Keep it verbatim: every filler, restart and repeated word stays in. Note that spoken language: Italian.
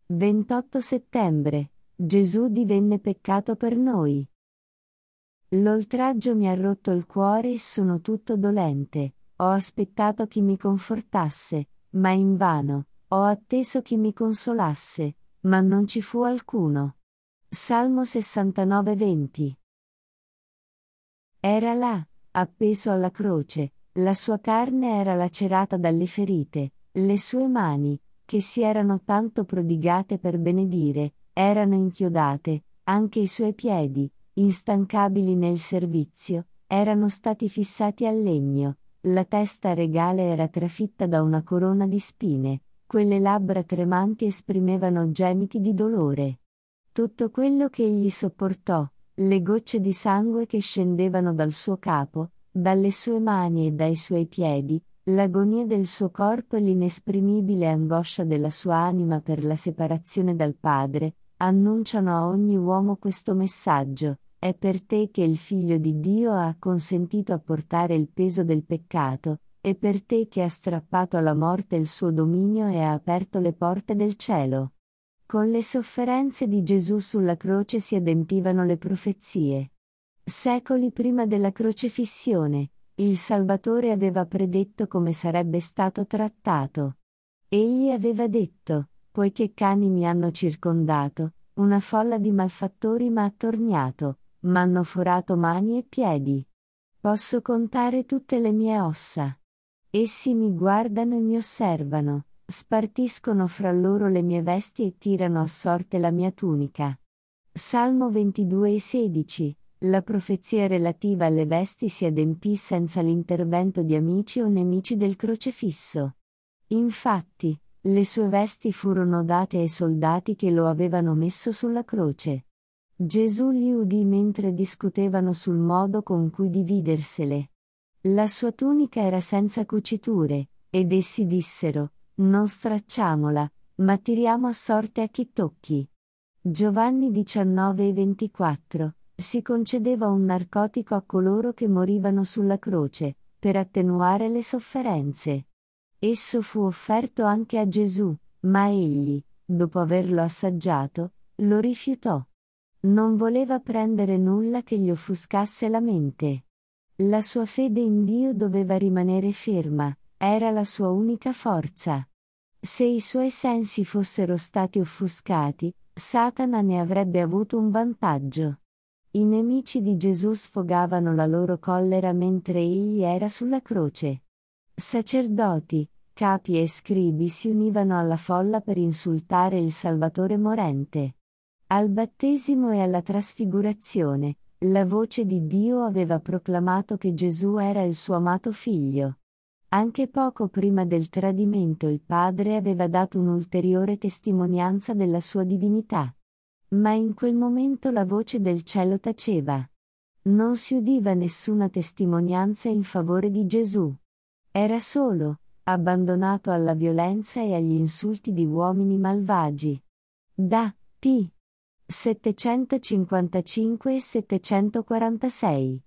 ventotto settembre. Gesù divenne peccato per noi. L'oltraggio mi ha rotto il cuore e sono tutto dolente. Ho aspettato chi mi confortasse, ma invano. Ho atteso chi mi consolasse, ma non ci fu alcuno. Salmo sessantanove venti. Era là, appeso alla croce, la sua carne era lacerata dalle ferite, le sue mani, che si erano tanto prodigate per benedire, erano inchiodate, anche i suoi piedi, instancabili nel servizio, erano stati fissati al legno, la testa regale era trafitta da una corona di spine, quelle labbra tremanti esprimevano gemiti di dolore. Tutto quello che egli sopportò, le gocce di sangue che scendevano dal suo capo, dalle sue mani e dai suoi piedi, l'agonia del suo corpo e l'inesprimibile angoscia della sua anima per la separazione dal Padre, annunciano a ogni uomo questo messaggio: è per te che il Figlio di Dio ha acconsentito a portare il peso del peccato, è per te che ha strappato alla morte il suo dominio e ha aperto le porte del cielo. Con le sofferenze di Gesù sulla croce si adempivano le profezie. Secoli prima della crocefissione, il Salvatore aveva predetto come sarebbe stato trattato. Egli aveva detto: poiché cani mi hanno circondato, una folla di malfattori m'ha attorniato, m'hanno forato mani e piedi. Posso contare tutte le mie ossa. Essi mi guardano e mi osservano, spartiscono fra loro le mie vesti e tirano a sorte la mia tunica. Salmo ventidue sedici. La profezia relativa alle vesti si adempì senza l'intervento di amici o nemici del crocefisso. Infatti, le sue vesti furono date ai soldati che lo avevano messo sulla croce. Gesù li udì mentre discutevano sul modo con cui dividersele. La sua tunica era senza cuciture, ed essi dissero: non stracciamola, ma tiriamo a sorte a chi tocchi. Giovanni diciannove ventiquattro. Si concedeva un narcotico a coloro che morivano sulla croce, per attenuare le sofferenze. Esso fu offerto anche a Gesù, ma egli, dopo averlo assaggiato, lo rifiutò. Non voleva prendere nulla che gli offuscasse la mente. La sua fede in Dio doveva rimanere ferma, era la sua unica forza. Se i suoi sensi fossero stati offuscati, Satana ne avrebbe avuto un vantaggio. I nemici di Gesù sfogavano la loro collera mentre egli era sulla croce. Sacerdoti, capi e scribi si univano alla folla per insultare il Salvatore morente. Al battesimo e alla trasfigurazione, la voce di Dio aveva proclamato che Gesù era il suo amato figlio. Anche poco prima del tradimento il Padre aveva dato un'ulteriore testimonianza della sua divinità. Ma in quel momento la voce del cielo taceva. Non si udiva nessuna testimonianza in favore di Gesù. Era solo, abbandonato alla violenza e agli insulti di uomini malvagi. Da P. settecentocinquantacinque e settecentoquarantasei.